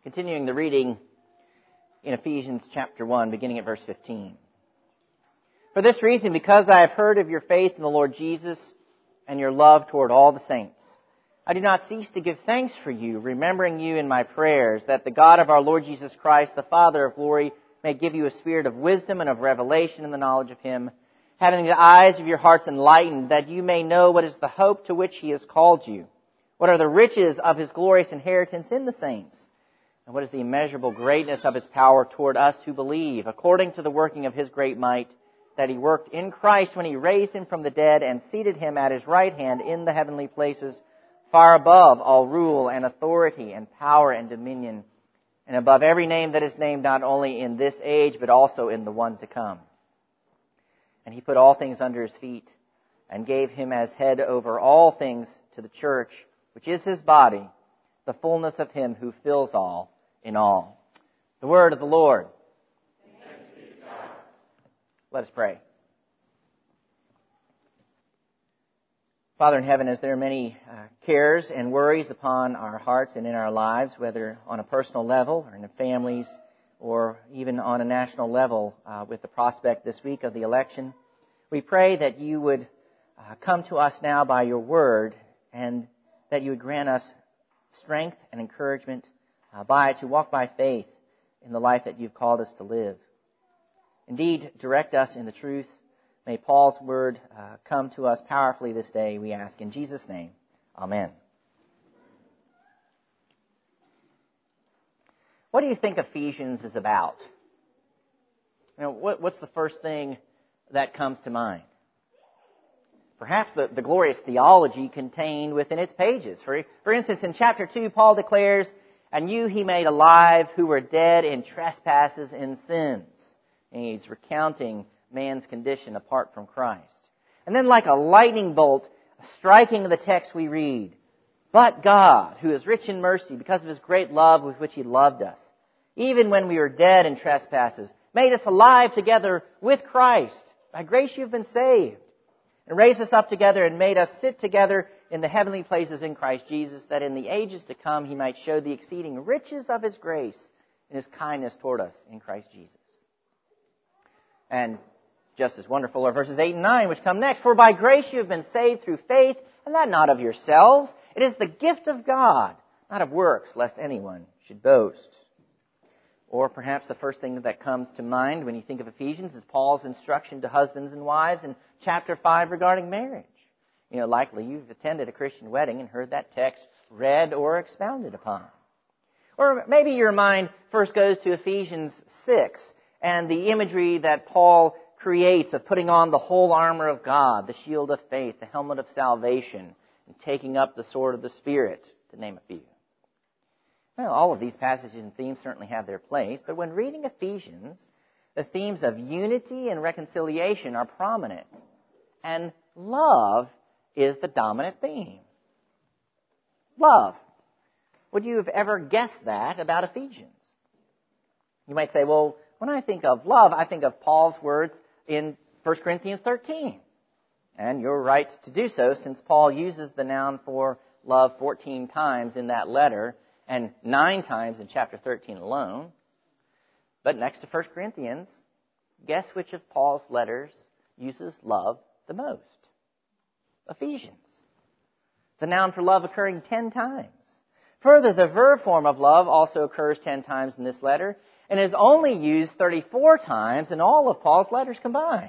Continuing the reading in Ephesians chapter 1, beginning at verse 15. For this reason, because I have heard of your faith in the Lord Jesus and your love toward all the saints, I do not cease to give thanks for you, remembering you in my prayers, that the God of our Lord Jesus Christ, the Father of glory, may give you a spirit of wisdom and of revelation in the knowledge of Him, having the eyes of your hearts enlightened, that you may know what is the hope to which He has called you, what are the riches of His glorious inheritance in the saints, and what is the immeasurable greatness of His power toward us who believe, according to the working of His great might, that He worked in Christ when He raised Him from the dead and seated Him at His right hand in the heavenly places, far above all rule and authority and power and dominion, and above every name that is named not only in this age, but also in the one to come. And He put all things under His feet, and gave Him as head over all things to the church, which is His body, the fullness of Him who fills all in all. The word of the Lord. Thanks be to God. Let us pray. Father in heaven, as there are many cares and worries upon our hearts and in our lives, whether on a personal level or in the families or even on a national level with the prospect this week of the election, we pray that you would come to us now by your word and that you would grant us strength and encouragement to walk by faith in the life that you've called us to live. Indeed, direct us in the truth. May Paul's word come to us powerfully this day, we ask in Jesus' name. Amen. What do you think Ephesians is about? You know, what's the first thing that comes to mind? Perhaps the glorious theology contained within its pages. For instance, in chapter 2, Paul declares, "And you He made alive who were dead in trespasses and sins." And he's recounting man's condition apart from Christ. And then like a lightning bolt striking the text we read, "But God, who is rich in mercy, because of His great love with which He loved us, even when we were dead in trespasses, made us alive together with Christ. By grace you have been saved. And raised us up together and made us sit together in the heavenly places in Christ Jesus, that in the ages to come He might show the exceeding riches of His grace and His kindness toward us in Christ Jesus." And just as wonderful are verses 8 and 9, which come next. "For by grace you have been saved through faith, and that not of yourselves. It is the gift of God, not of works, lest anyone should boast." Or perhaps the first thing that comes to mind when you think of Ephesians is Paul's instruction to husbands and wives in chapter 5 regarding marriage. You know, likely you've attended a Christian wedding and heard that text read or expounded upon. Or maybe your mind first goes to Ephesians 6 and the imagery that Paul creates of putting on the whole armor of God, the shield of faith, the helmet of salvation, and taking up the sword of the Spirit, to name a few. Well, all of these passages and themes certainly have their place, but when reading Ephesians, the themes of unity and reconciliation are prominent, and love is the dominant theme. Love. Would you have ever guessed that about Ephesians? You might say, well, when I think of love, I think of Paul's words in 1 Corinthians 13. And you're right to do so, since Paul uses the noun for love 14 times in that letter, and 9 times in chapter 13 alone. But next to 1 Corinthians, guess which of Paul's letters uses love the most? Ephesians. The noun for love occurring 10 times. Further, the verb form of love also occurs 10 times in this letter, and is only used 34 times in all of Paul's letters combined.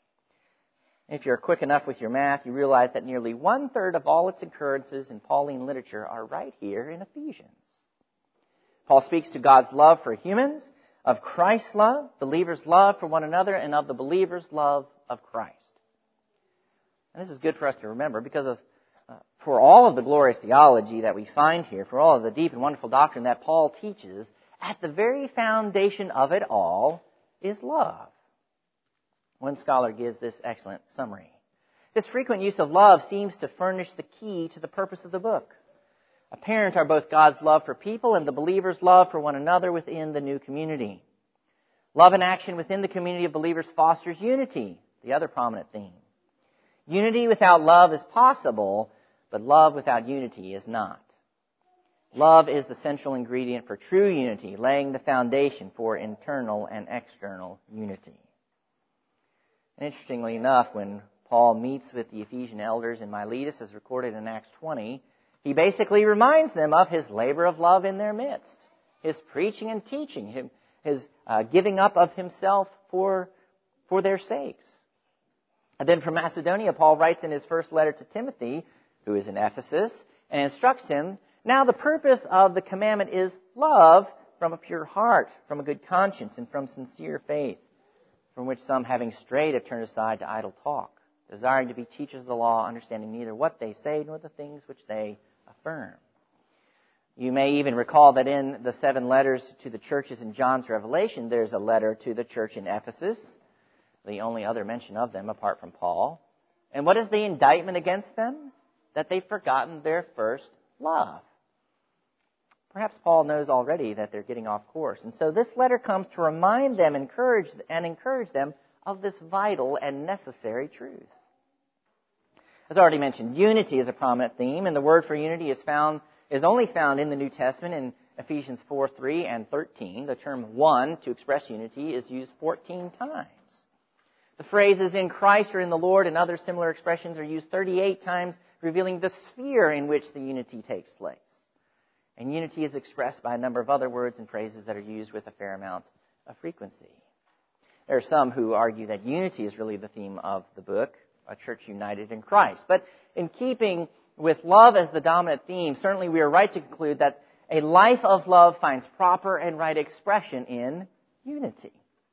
If you're quick enough with your math, you realize that nearly 1/3 of all its occurrences in Pauline literature are right here in Ephesians. Paul speaks to God's love for humans, of Christ's love, believers' love for one another, and of the believers' love of Christ. And this is good for us to remember because for all of the glorious theology that we find here, for all of the deep and wonderful doctrine that Paul teaches, at the very foundation of it all is love. One scholar gives this excellent summary. This frequent use of love seems to furnish the key to the purpose of the book. Apparent are both God's love for people and the believer's love for one another within the new community. Love in action within the community of believers fosters unity, the other prominent theme. Unity without love is possible, but love without unity is not. Love is the central ingredient for true unity, laying the foundation for internal and external unity. And interestingly enough, when Paul meets with the Ephesian elders in Miletus, as recorded in Acts 20, he basically reminds them of his labor of love in their midst, his preaching and teaching, his giving up of himself for their sakes. And then from Macedonia, Paul writes in his first letter to Timothy, who is in Ephesus, and instructs him, now the purpose of the commandment is love from a pure heart, from a good conscience, and from sincere faith, from which some, having strayed, have turned aside to idle talk, desiring to be teachers of the law, understanding neither what they say nor the things which they affirm. You may even recall that in the 7 letters to the churches in John's Revelation, there's a letter to the church in Ephesus, the only other mention of them apart from Paul. And what is the indictment against them? That they've forgotten their first love. Perhaps Paul knows already that they're getting off course. And so this letter comes to remind them and encourage them of this vital and necessary truth. As already mentioned, unity is a prominent theme, and the word for unity is only found in the New Testament in Ephesians 4:3 and 13. The term one to express unity is used 14 times. The phrases in Christ or in the Lord and other similar expressions are used 38 times, revealing the sphere in which the unity takes place. And unity is expressed by a number of other words and phrases that are used with a fair amount of frequency. There are some who argue that unity is really the theme of the book, a church united in Christ. But in keeping with love as the dominant theme, certainly we are right to conclude that a life of love finds proper and right expression in unity.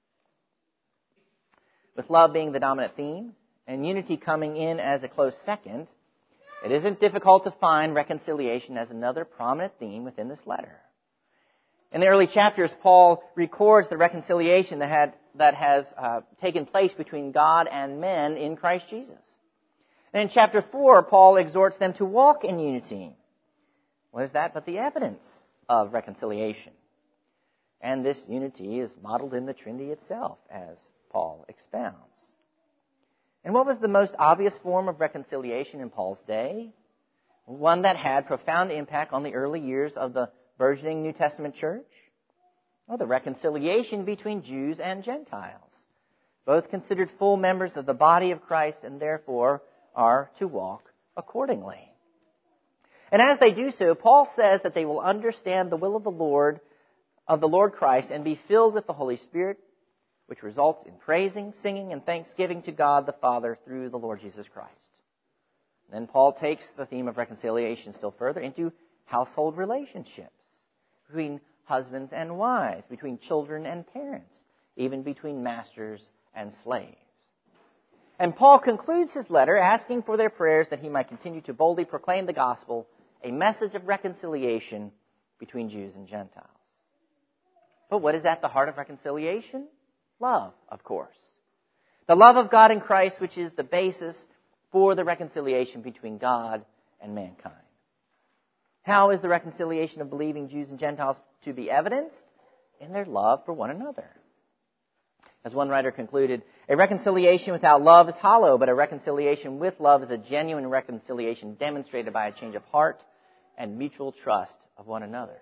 With love being the dominant theme and unity coming in as a close second, it isn't difficult to find reconciliation as another prominent theme within this letter. In the early chapters, Paul records the reconciliation that has taken place between God and men in Christ Jesus. And in chapter 4, Paul exhorts them to walk in unity. What is that but the evidence of reconciliation? And this unity is modeled in the Trinity itself, as Paul expounds. And what was the most obvious form of reconciliation in Paul's day? One that had profound impact on the early years of the burgeoning New Testament church? Well, the reconciliation between Jews and Gentiles, both considered full members of the body of Christ and therefore are to walk accordingly. And as they do so, Paul says that they will understand the will of the Lord Christ, and be filled with the Holy Spirit, which results in praising, singing, and thanksgiving to God the Father through the Lord Jesus Christ. Then Paul takes the theme of reconciliation still further into household relationships, between husbands and wives, between children and parents, even between masters and slaves. And Paul concludes his letter asking for their prayers that he might continue to boldly proclaim the gospel, a message of reconciliation between Jews and Gentiles. But what is at the heart of reconciliation? Love, of course. The love of God in Christ, which is the basis for the reconciliation between God and mankind. How is the reconciliation of believing Jews and Gentiles to be evidenced? In their love for one another. As one writer concluded, a reconciliation without love is hollow, but a reconciliation with love is a genuine reconciliation demonstrated by a change of heart and mutual trust of one another.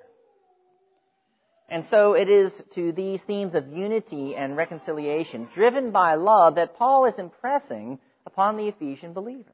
And so it is to these themes of unity and reconciliation, driven by love, that Paul is impressing upon the Ephesian believers.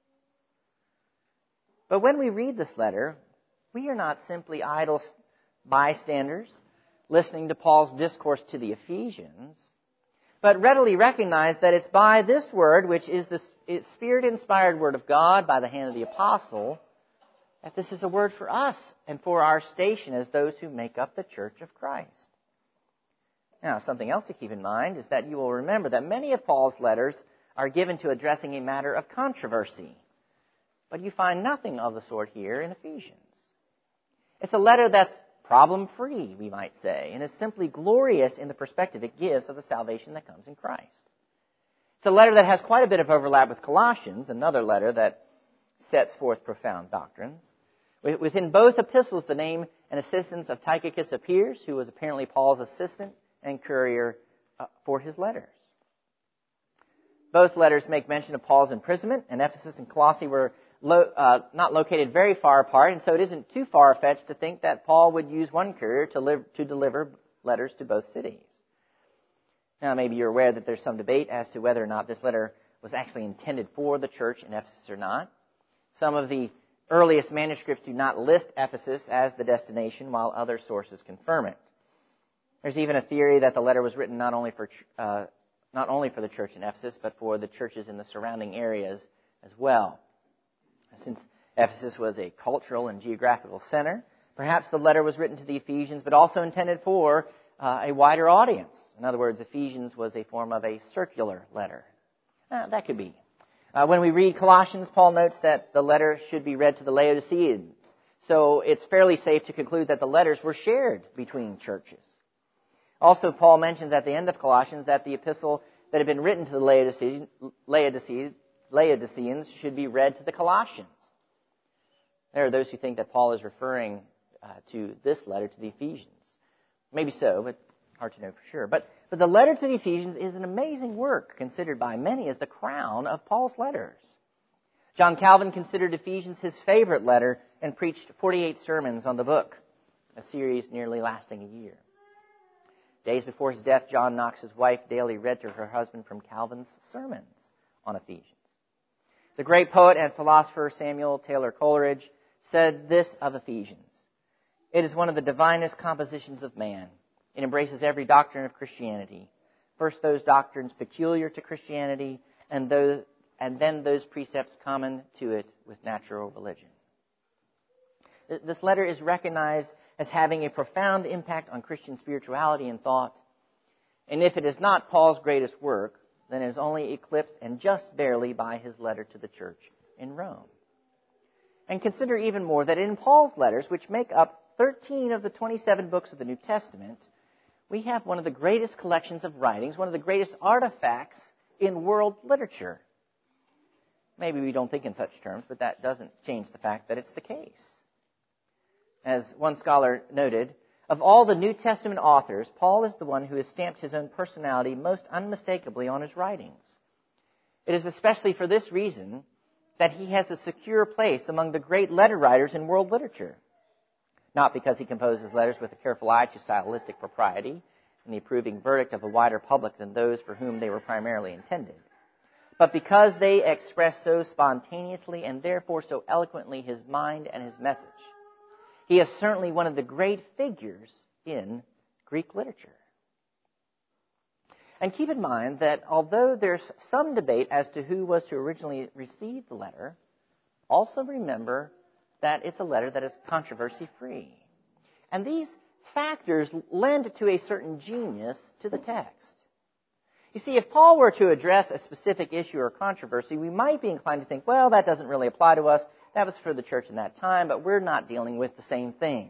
But when we read this letter, we are not simply idle bystanders listening to Paul's discourse to the Ephesians, but readily recognize that it's by this word, which is the Spirit-inspired word of God by the hand of the apostle, that this is a word for us and for our station as those who make up the Church of Christ. Now, something else to keep in mind is that you will remember that many of Paul's letters are given to addressing a matter of controversy. But you find nothing of the sort here in Ephesians. It's a letter that's problem-free, we might say, and is simply glorious in the perspective it gives of the salvation that comes in Christ. It's a letter that has quite a bit of overlap with Colossians, another letter that sets forth profound doctrines. Within both epistles, the name and assistance of Tychicus appears, who was apparently Paul's assistant and courier for his letters. Both letters make mention of Paul's imprisonment, and Ephesus and Colossae were not located very far apart, and so it isn't too far-fetched to think that Paul would use one courier to deliver letters to both cities. Now, maybe you're aware that there's some debate as to whether or not this letter was actually intended for the church in Ephesus or not. Some of the earliest manuscripts do not list Ephesus as the destination, while other sources confirm it. There's even a theory that the letter was written not only for the church in Ephesus, but for the churches in the surrounding areas as well. Since Ephesus was a cultural and geographical center, perhaps the letter was written to the Ephesians, but also intended for a wider audience. In other words, Ephesians was a form of a circular letter. That could be. When we read Colossians, Paul notes that the letter should be read to the Laodiceans. So it's fairly safe to conclude that the letters were shared between churches. Also, Paul mentions at the end of Colossians that the epistle that had been written to the Laodiceans should be read to the Colossians. There are those who think that Paul is referring to this letter to the Ephesians. Maybe so, but hard to know for sure. But the letter to the Ephesians is an amazing work, considered by many as the crown of Paul's letters. John Calvin considered Ephesians his favorite letter and preached 48 sermons on the book, a series nearly lasting a year. Days before his death, John Knox's wife daily read to her husband from Calvin's sermons on Ephesians. The great poet and philosopher Samuel Taylor Coleridge said this of Ephesians: "It is one of the divinest compositions of man. It embraces every doctrine of Christianity. First those doctrines peculiar to Christianity, and then those precepts common to it with natural religion." This letter is recognized as having a profound impact on Christian spirituality and thought. And if it is not Paul's greatest work, then it is only eclipsed and just barely by his letter to the church in Rome. And consider even more that in Paul's letters, which make up 13 of the 27 books of the New Testament, we have one of the greatest collections of writings, one of the greatest artifacts in world literature. Maybe we don't think in such terms, but that doesn't change the fact that it's the case. As one scholar noted, of all the New Testament authors, Paul is the one who has stamped his own personality most unmistakably on his writings. It is especially for this reason that he has a secure place among the great letter writers in world literature. Not because he composes letters with a careful eye to stylistic propriety and the approving verdict of a wider public than those for whom they were primarily intended, but because they express so spontaneously and therefore so eloquently his mind and his message. He is certainly one of the great figures in Greek literature. And keep in mind that although there's some debate as to who was to originally receive the letter, also remember that it's a letter that is controversy-free. And these factors lend to a certain genius to the text. You see, if Paul were to address a specific issue or controversy, we might be inclined to think, well, that doesn't really apply to us. That was for the church in that time, but we're not dealing with the same thing.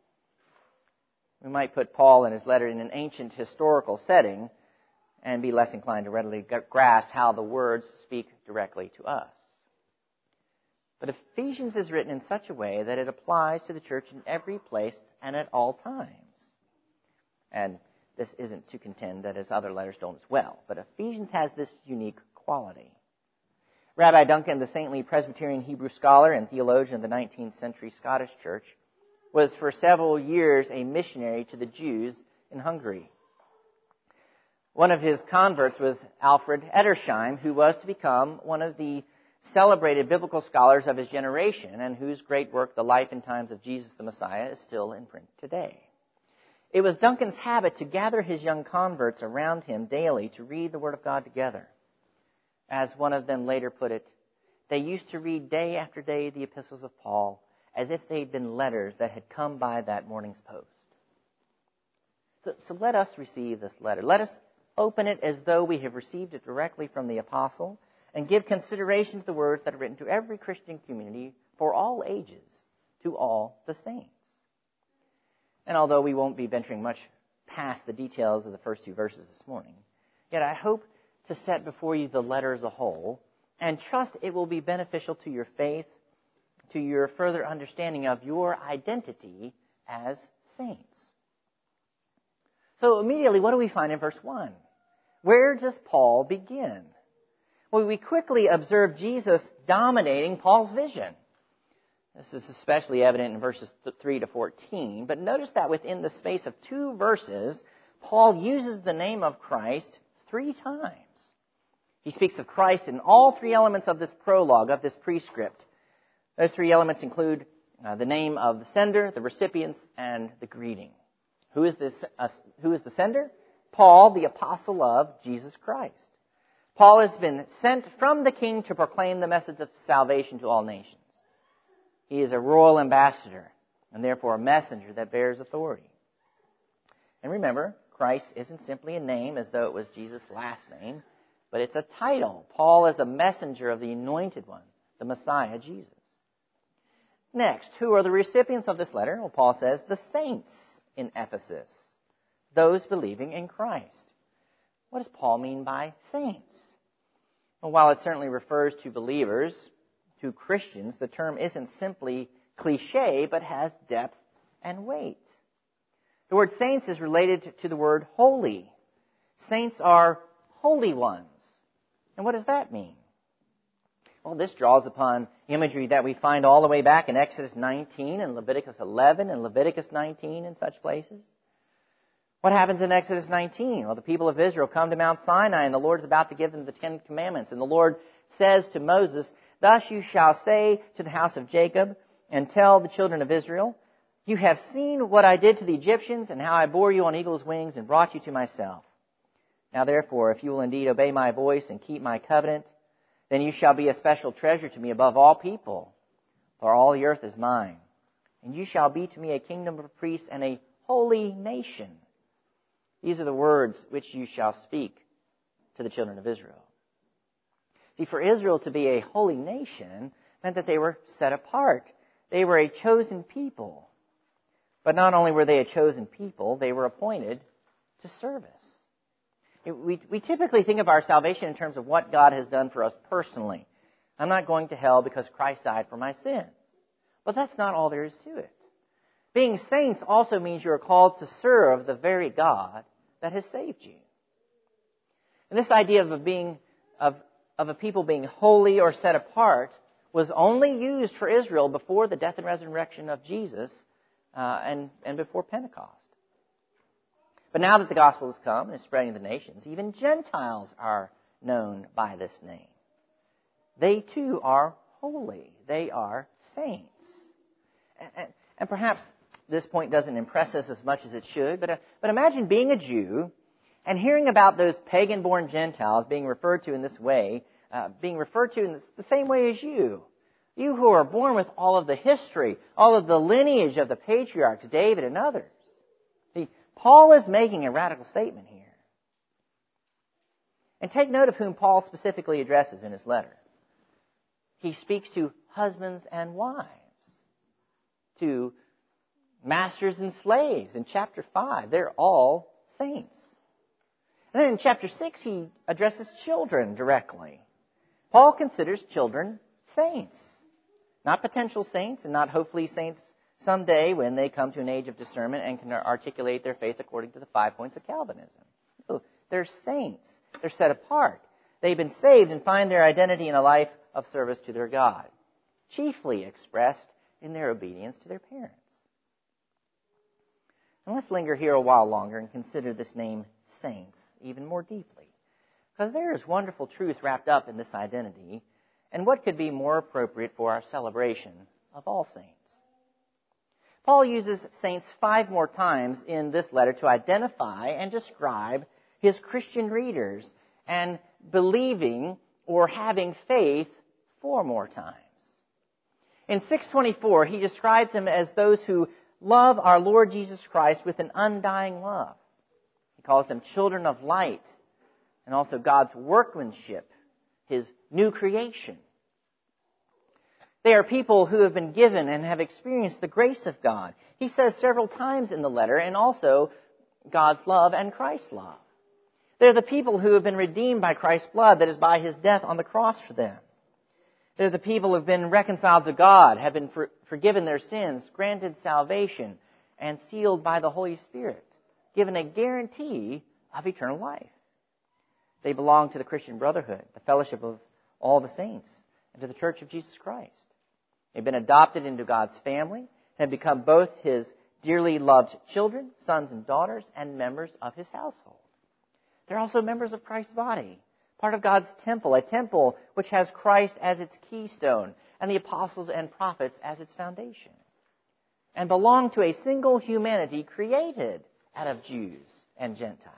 We might put Paul and his letter in an ancient historical setting and be less inclined to readily grasp how the words speak directly to us. But Ephesians is written in such a way that it applies to the church in every place and at all times. And this isn't to contend that his other letters don't as well, but Ephesians has this unique quality. Rabbi Duncan, the saintly Presbyterian Hebrew scholar and theologian of the 19th century Scottish Church, was for several years a missionary to the Jews in Hungary. One of his converts was Alfred Edersheim, who was to become one of the celebrated biblical scholars of his generation and whose great work, The Life and Times of Jesus the Messiah, is still in print today. It was Duncan's habit to gather his young converts around him daily to read the Word of God together. As one of them later put it, they used to read day after day the epistles of Paul as if they'd been letters that had come by that morning's post. So let us receive this letter. Let us open it as though we have received it directly from the apostle and give consideration to the words that are written to every Christian community for all ages, to all the saints. And although we won't be venturing much past the details of the first two verses this morning, yet I hope to set before you the letter as a whole and trust it will be beneficial to your faith, to your further understanding of your identity as saints. So immediately, what do we find in verse 1? Where does Paul begin? Well, we quickly observe Jesus dominating Paul's vision. This is especially evident in verses 3 to 14. But notice that within the space of 2 verses, Paul uses the name of Christ 3 times. He speaks of Christ in all 3 elements of this prologue, of this prescript. Those 3 elements include the name of the sender, the recipients, and the greeting. Who is the sender? Paul, the apostle of Jesus Christ. Paul has been sent from the King to proclaim the message of salvation to all nations. He is a royal ambassador, and therefore a messenger that bears authority. And remember, Christ isn't simply a name as though it was Jesus' last name, but it's a title. Paul is a messenger of the Anointed One, the Messiah, Jesus. Next, who are the recipients of this letter? Well, Paul says, the saints in Ephesus, those believing in Christ. What does Paul mean by saints? Well, while it certainly refers to believers, to Christians, the term isn't simply cliche, but has depth and weight. The word saints is related to the word holy. Saints are holy ones. And what does that mean? Well, this draws upon imagery that we find all the way back in Exodus 19 and Leviticus 11 and Leviticus 19 and such places. What happens in Exodus 19? Well, the people of Israel come to Mount Sinai, and the Lord's about to give them the 10 Commandments. And the Lord says to Moses, "Thus you shall say to the house of Jacob, and tell the children of Israel, you have seen what I did to the Egyptians, and how I bore you on eagle's wings and brought you to myself. Now therefore, if you will indeed obey my voice and keep my covenant, then you shall be a special treasure to me above all people, for all the earth is mine. And you shall be to me a kingdom of priests and a holy nation. These are the words which you shall speak to the children of Israel." See, for Israel to be a holy nation meant that they were set apart. They were a chosen people. But not only were they a chosen people, they were appointed to service. We typically think of our salvation in terms of what God has done for us personally. I'm not going to hell because Christ died for my sins. But that's not all there is to it. Being saints also means you are called to serve the very God that has saved you. And this idea of a people being holy or set apart was only used for Israel before the death and resurrection of Jesus and before Pentecost. But now that the gospel has come and is spreading to the nations, even Gentiles are known by this name. They too are holy. They are saints. And perhaps this point doesn't impress us as much as it should, but imagine being a Jew and hearing about those pagan-born Gentiles being referred to in this way, being referred to in the same way as you. You who are born with all of the history, all of the lineage of the patriarchs, David and others. See, Paul is making a radical statement here. And take note of whom Paul specifically addresses in his letter. He speaks to husbands and wives, to masters and slaves. In chapter 5, they're all saints. And then in chapter 6, he addresses children directly. Paul considers children saints. Not potential saints and not hopefully saints someday when they come to an age of discernment and can articulate their faith according to the 5 points of Calvinism. No, they're saints. They're set apart. They've been saved and find their identity in a life of service to their God, chiefly expressed in their obedience to their parents. And let's linger here a while longer and consider this name saints even more deeply. Because there is wonderful truth wrapped up in this identity, and what could be more appropriate for our celebration of All Saints? Paul uses saints 5 more times in this letter to identify and describe his Christian readers, and believing or having faith 4 more times. In 6:24, he describes them as those who love our Lord Jesus Christ with an undying love. He calls them children of light and also God's workmanship, His new creation. They are people who have been given and have experienced the grace of God. He says several times in the letter, and also God's love and Christ's love. They're the people who have been redeemed by Christ's blood that is by His death on the cross for them. They're the people who have been reconciled to God, have been forgiven their sins, granted salvation, and sealed by the Holy Spirit, given a guarantee of eternal life. They belong to the Christian brotherhood, the fellowship of all the saints, and to the church of Jesus Christ. They've been adopted into God's family and have become both His dearly loved children, sons and daughters, and members of His household. They're also members of Christ's body, part of God's temple, a temple which has Christ as its keystone and the apostles and prophets as its foundation, and belong to a single humanity created out of Jews and Gentiles.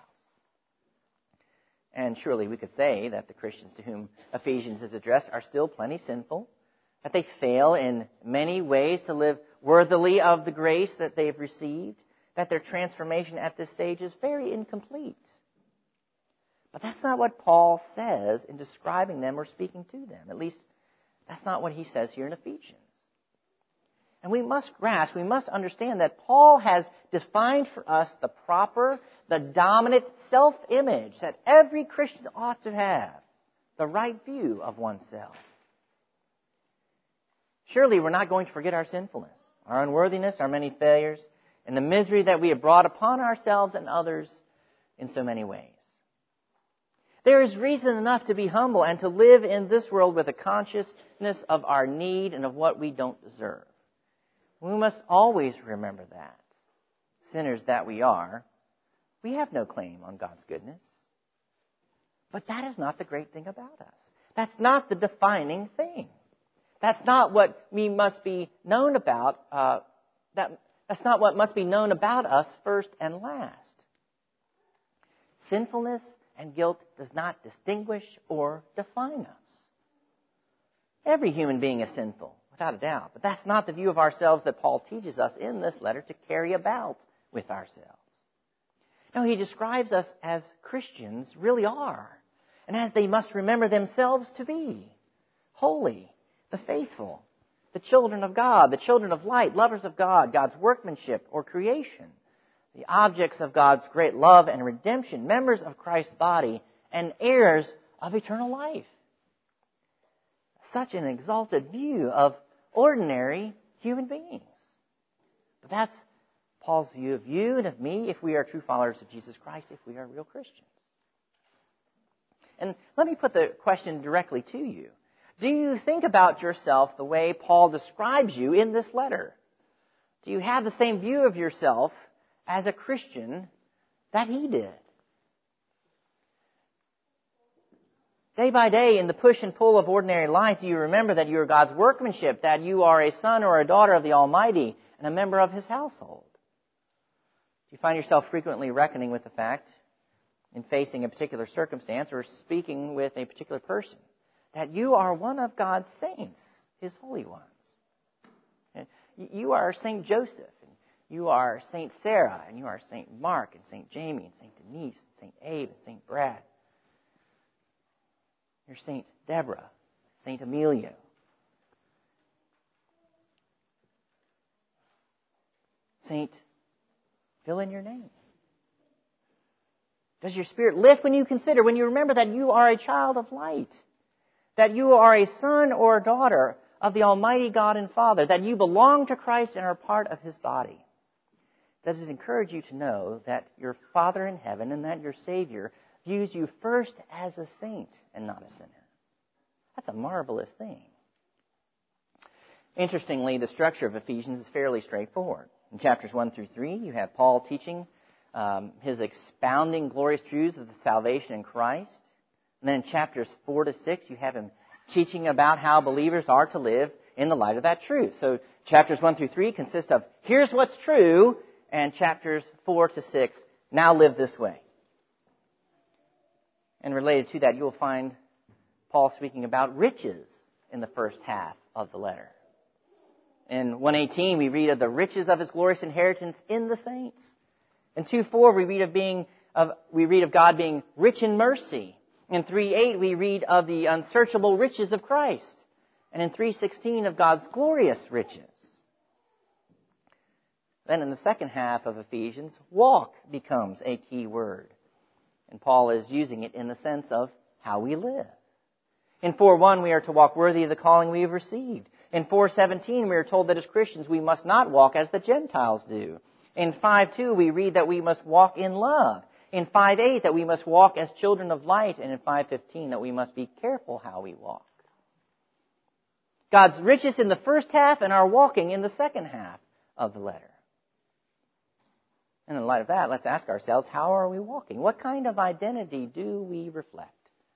And surely we could say that the Christians to whom Ephesians is addressed are still plenty sinful, that they fail in many ways to live worthily of the grace that they've received, that their transformation at this stage is very incomplete. But that's not what Paul says in describing them or speaking to them. At least, that's not what he says here in Ephesians. And we must grasp, we must understand that Paul has defined for us the proper, the dominant self-image that every Christian ought to have, the right view of oneself. Surely we're not going to forget our sinfulness, our unworthiness, our many failures, and the misery that we have brought upon ourselves and others in so many ways. There is reason enough to be humble and to live in this world with a consciousness of our need and of what we don't deserve. We must always remember that, sinners that we are, we have no claim on God's goodness. But that is not the great thing about us. That's not the defining thing. That's not what we must be known about. That's not what must be known about us first and last. Sinfulness and guilt does not distinguish or define us. Every human being is sinful, without a doubt. But that's not the view of ourselves that Paul teaches us in this letter to carry about with ourselves. No, he describes us as Christians really are, and as they must remember themselves to be. Holy, the faithful, the children of God, the children of light, lovers of God, God's workmanship or creation, the objects of God's great love and redemption, members of Christ's body, and heirs of eternal life. Such an exalted view of ordinary human beings. But that's Paul's view of you and of me if we are true followers of Jesus Christ, if we are real Christians. And let me put the question directly to you. Do you think about yourself the way Paul describes you in this letter? Do you have the same view of yourself as a Christian that he did? Day by day, in the push and pull of ordinary life, do you remember that you are God's workmanship, that you are a son or a daughter of the Almighty and a member of His household? Do you find yourself frequently reckoning with the fact, in facing a particular circumstance or speaking with a particular person, that you are one of God's saints, His holy ones? You are St. Joseph, and you are St. Sarah, and you are St. Mark, and St. Jamie, and St. Denise, and St. Abe, and St. Brad. You're St. Deborah, St. Emilio. Saint, fill in your name. Does your spirit lift when you consider, when you remember that you are a child of light, that you are a son or a daughter of the Almighty God and Father, that you belong to Christ and are part of His body? Does it encourage you to know that your Father in heaven and that your Savior views you first as a saint and not a sinner? That's a marvelous thing. Interestingly, the structure of Ephesians is fairly straightforward. In chapters 1 through 3, you have Paul teaching his expounding glorious truths of the salvation in Christ. And then in chapters 4 to 6, you have him teaching about how believers are to live in the light of that truth. So chapters 1 through 3 consist of, here's what's true, and chapters 4 to 6, now live this way. And related to that, you will find Paul speaking about riches in the first half of the letter. In 1:18, we read of the riches of His glorious inheritance in the saints. In 2:4, we read of God being rich in mercy. In 3:8, we read of the unsearchable riches of Christ. And in 3:16, of God's glorious riches. Then in the second half of Ephesians, walk becomes a key word. And Paul is using it in the sense of how we live. In 4:1, we are to walk worthy of the calling we have received. In 4:17, we are told that as Christians we must not walk as the Gentiles do. In 5:2, we read that we must walk in love. In 5:8 that we must walk as children of light, and in 5:15 that we must be careful how we walk. God's riches in the first half and our walking in the second half of the letter. And in light of that, let's ask ourselves, how are we walking? What kind of identity do we reflect?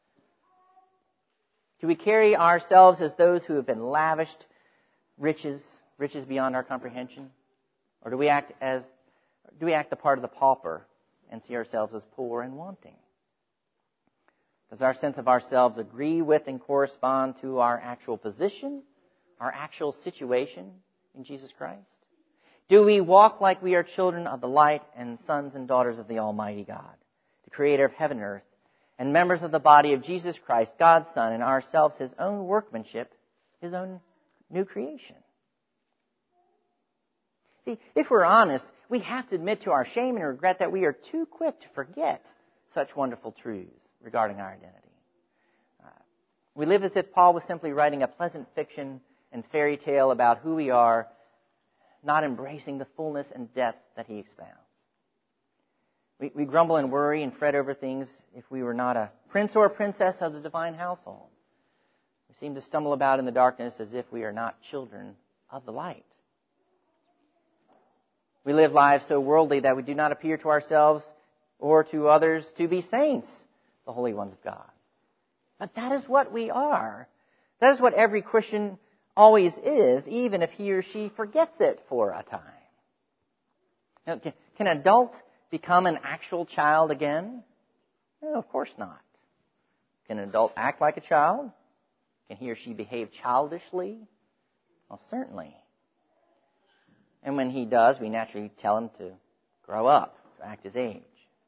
Do we carry ourselves as those who have been lavished riches beyond our comprehension? Or do we act the part of the pauper and see ourselves as poor and wanting? Does our sense of ourselves agree with and correspond to our actual position, our actual situation in Jesus Christ? Do we walk like we are children of the light and sons and daughters of the Almighty God, the Creator of heaven and earth, and members of the body of Jesus Christ, God's Son, and ourselves His own workmanship, His own new creation? See, if we're honest, we have to admit to our shame and regret that we are too quick to forget such wonderful truths regarding our identity. We live as if Paul was simply writing a pleasant fiction and fairy tale about who we are, not embracing the fullness and depth that he expounds. We grumble and worry and fret over things if we were not a prince or a princess of the divine household. We seem to stumble about in the darkness as if we are not children of the light. We live lives so worldly that we do not appear to ourselves or to others to be saints, the holy ones of God. But that is what we are. That is what every Christian always is, even if he or she forgets it for a time. Now, can an adult become an actual child again? No, of course not. Can an adult act like a child? Can he or she behave childishly? Well, certainly. And when he does, we naturally tell him to grow up, to act his age.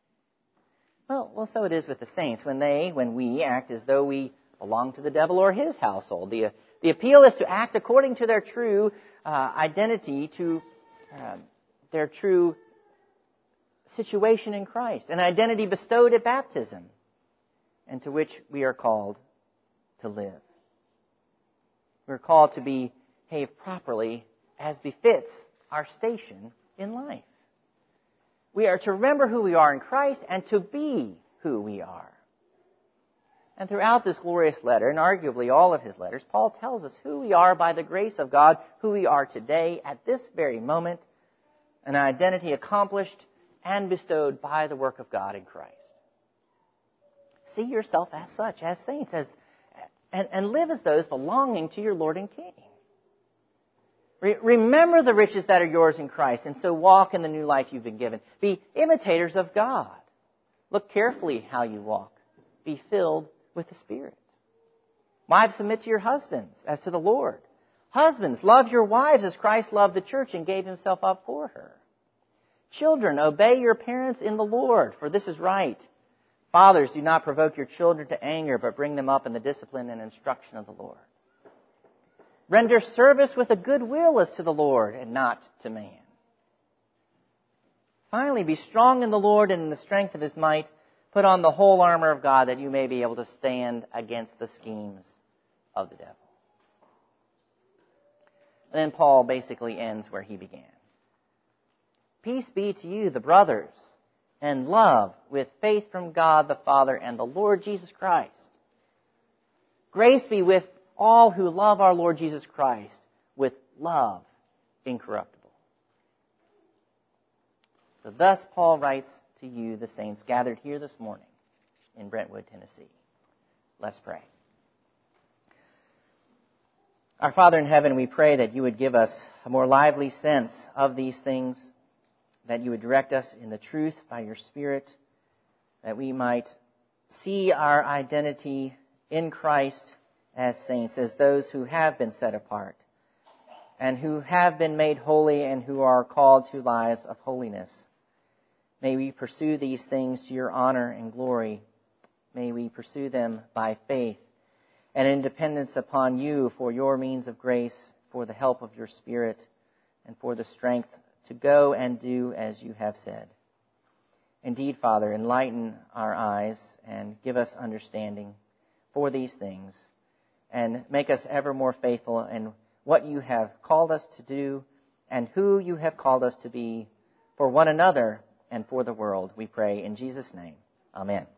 Well, so it is with the saints. When we act as though we belong to the devil or his household. The appeal is to act according to their true identity, to their true situation in Christ, an identity bestowed at baptism, and to which we are called to live. We're called to behave properly as befits our station in life. We are to remember who we are in Christ and to be who we are. And throughout this glorious letter, and arguably all of his letters, Paul tells us who we are by the grace of God, who we are today at this very moment, an identity accomplished and bestowed by the work of God in Christ. See yourself as such, as saints, and live as those belonging to your Lord and King. Remember the riches that are yours in Christ, and so walk in the new life you've been given. Be imitators of God. Look carefully how you walk. Be filled with the Spirit. Wives, submit to your husbands as to the Lord. Husbands, love your wives as Christ loved the church and gave himself up for her. Children, obey your parents in the Lord, for this is right. Fathers, do not provoke your children to anger, but bring them up in the discipline and instruction of the Lord. Render service with a good will as to the Lord and not to man. Finally, be strong in the Lord and in the strength of his might. Put on the whole armor of God that you may be able to stand against the schemes of the devil. And then Paul basically ends where he began. Peace be to you, the brothers, and love with faith from God the Father and the Lord Jesus Christ. Grace be with all who love our Lord Jesus Christ with love incorruptible. So thus Paul writes to you, the saints gathered here this morning in Brentwood, Tennessee. Let's pray. Our Father in heaven, we pray that you would give us a more lively sense of these things, that you would direct us in the truth by your Spirit, that we might see our identity in Christ as saints, as those who have been set apart and who have been made holy and who are called to lives of holiness. May we pursue these things to your honor and glory. May we pursue them by faith and in dependence upon you for your means of grace, for the help of your Spirit, and for the strength to go and do as you have said. Indeed, Father, enlighten our eyes and give us understanding for these things, and make us ever more faithful in what you have called us to do and who you have called us to be for one another and for the world. We pray in Jesus' name. Amen.